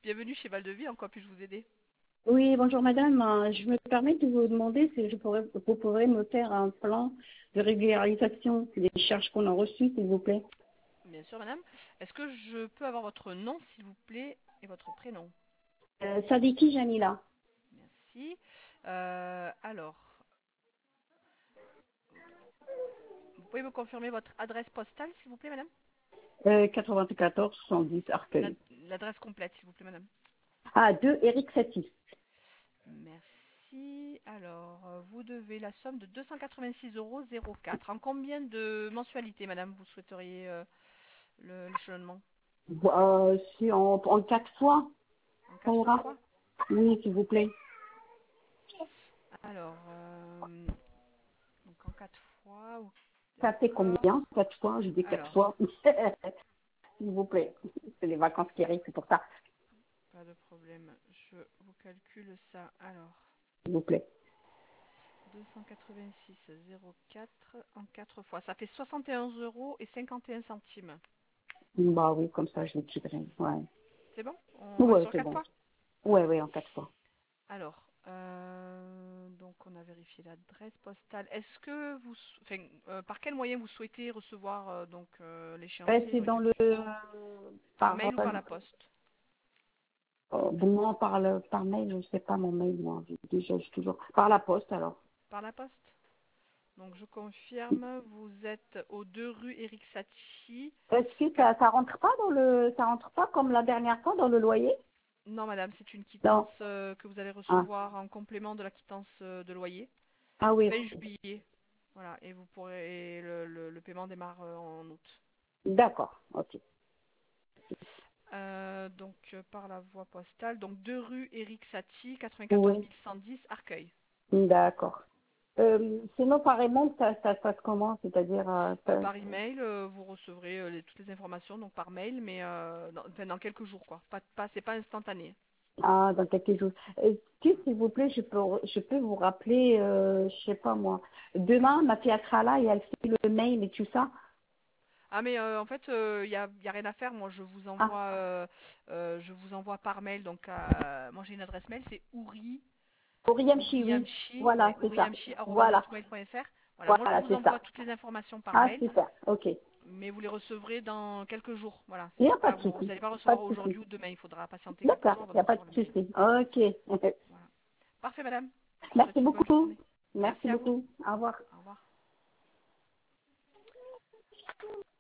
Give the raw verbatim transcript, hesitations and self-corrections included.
Bienvenue chez Val-de-Vie, en quoi puis-je vous aider? Oui, bonjour madame. Euh, Je me permets de vous demander si je pourrais, vous pourrez me faire un plan de régularisation des charges qu'on a reçues, s'il vous plaît. Bien sûr, madame. Est-ce que je peux avoir votre nom, s'il vous plaît, et votre prénom? Euh, Sadiki Janila, Merci. Euh, alors, vous pouvez me confirmer votre adresse postale, s'il vous plaît, madame? euh, quatre-vingt-quatorze cent dix La- Arcueil. L'adresse complète, s'il vous plaît, madame. Ah, deux Eric Satie. Merci. Alors, euh, vous devez la somme de deux cent quatre-vingt-six euros zéro quatre. En combien de mensualités, madame, vous souhaiteriez euh, le- l'échelonnement? Euh, si en, en quatre fois, En ça quatre ira? fois? Oui, s'il vous plaît. Alors, euh, donc en quatre fois, ou- Ça fait d'accord. combien? Quatre fois? Je dis quatre Alors, fois. S'il vous plaît. C'est les vacances qui arrivent, c'est pour ça. pas de problème. Je vous calcule ça. Alors, S'il vous plaît. deux cent quatre-vingt-six virgule zéro quatre en quatre fois. Ça fait soixante et onze euros et cinquante et un centimes. Bah oui, comme ça, je le quitterai. Ouais. C'est bon? On reste Ouais, sur c'est quatre bon. fois? Ouais, ouais, en quatre fois. Alors, euh, donc on a vérifié l'adresse postale. Est-ce que vous, sou- enfin, euh, par quel moyen vous souhaitez recevoir euh, donc euh, Ben, l'échéancier c'est donc, dans le par par mail ou euh, par la poste? Euh, bon, par, le, par mail, je ne sais pas mon mail, moi. Déjà, je suis toujours. Par la poste, alors. Par la poste. Donc je confirme, vous êtes aux deux rue Éric Satie. Est-ce que ça, ça rentre pas dans le, ça rentre pas comme la dernière fois dans le loyer? Non, madame, c'est une Non. quittance euh, que vous allez Ah, recevoir en complément de la quittance euh, de loyer. ah oui. Fin juillet. Voilà, et vous pourrez et le, le- le paiement démarre euh, en août. D'accord. Ok. Euh, donc euh, par la voie postale, donc deux rue Éric Satie, quatre-vingt-quatorze Oui. mille cent dix, Arcueil. D'accord. Euh, sinon, par email, ça, ça se passe comment? C'est-à-dire, euh, Euh, ça- par email, euh, vous recevrez euh, les- toutes les informations donc par mail, mais euh, dans, enfin, dans quelques jours quoi. Pas, pas, c'est pas instantané. ah, dans quelques jours. Est-ce que, s'il vous plaît, je peux, je peux vous rappeler, euh, je sais pas moi. Demain, ma fille elle sera là et elle fait le mail et tout ça. Ah mais euh, en fait, il euh, y a, y a rien à faire. Moi, je vous Ah, envoie, euh, euh, je vous envoie par mail. Donc, euh, moi j'ai une adresse mail, c'est ouri, pour Yamchi, oui. ouriamchi, Voilà, ouais, c'est ça. ouriamchi arobase Voilà. hotmail point fr. Voilà, moi je Voilà, vous c'est envoie ça. toutes les informations par Ah, mail, super. Ok. mais vous les recevrez dans quelques jours. Voilà, Il n'y c'est a pas pas, de vous, vous souci. n'allez pas Pas recevoir de souci. aujourd'hui ou demain. Il faudra patienter quelques D'accord, jours avant il n'y de a pas recevoir de le mail. souci. Ok. Voilà. Parfait, madame. Je vous Merci souhaite une bonne beaucoup. journée. Merci Merci à vous. beaucoup. Au revoir. Au revoir.